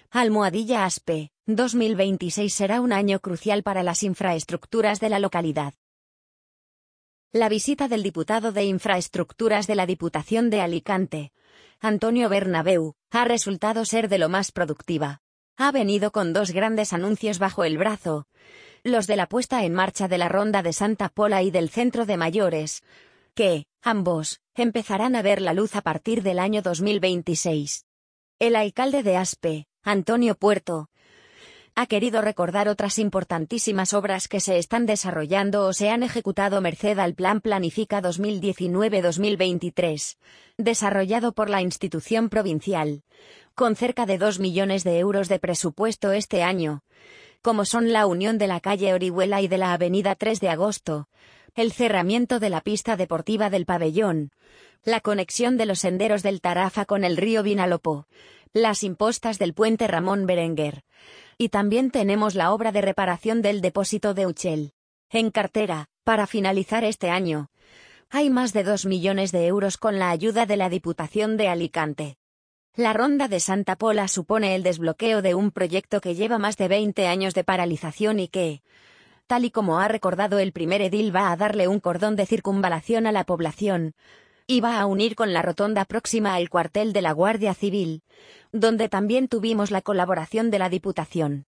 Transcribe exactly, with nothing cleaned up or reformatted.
Almohadilla Aspe, dos mil veintiséis será un año crucial para las infraestructuras de la localidad. La visita del diputado de Infraestructuras de la Diputación de Alicante, Antonio Bernabeu, ha resultado ser de lo más productiva. Ha venido con dos grandes anuncios bajo el brazo, los de la puesta en marcha de la Ronda de Santa Pola y del Centro de Mayores, que, ambos, empezarán a ver la luz a partir del año dos mil veintiséis. El alcalde de Aspe, Antonio Puerto, ha querido recordar otras importantísimas obras que se están desarrollando o se han ejecutado merced al Plan Planifica dos mil diecinueve dos mil veintitrés, desarrollado por la institución provincial, con cerca de dos millones de euros de presupuesto este año, como son la unión de la calle Orihuela y de la avenida tres de agosto, el cerramiento de la pista deportiva del Pabellón, la conexión de los senderos del Tarafa con el río Vinalopó, las impostas del puente Ramón Berenguer. Y también tenemos la obra de reparación del depósito de Uchel. En cartera, para finalizar este año, hay más de dos millones de euros con la ayuda de la Diputación de Alicante. La Ronda de Santa Pola supone el desbloqueo de un proyecto que lleva más de veinte años de paralización y que, tal y como ha recordado el primer edil, va a darle un cordón de circunvalación a la población, y va a unir con la rotonda próxima al cuartel de la Guardia Civil, donde también tuvimos la colaboración de la Diputación.